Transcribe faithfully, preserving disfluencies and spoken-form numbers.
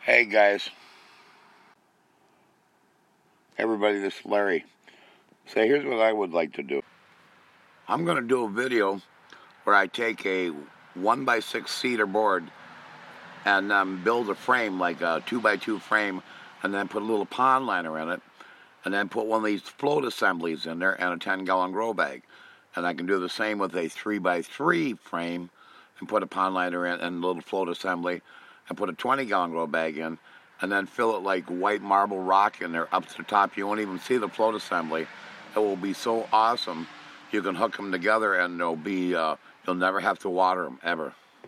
Hey guys, everybody, this is Larry. So here's what I would like to do. I'm going to do a video where I take a one by six cedar board and um, build a frame, like a two by two frame, and then put a little pond liner in it, and then put one of these float assemblies in there and a ten gallon grow bag. And I can do the same with a three by three frame and put a pond liner in and a little float assembly and put a twenty gallon grow bag in, and then fill it like white marble rock in there up to the top. You won't even see the float assembly. It will be so awesome. You can hook them together and they'll be, uh, you'll never have to water them, ever.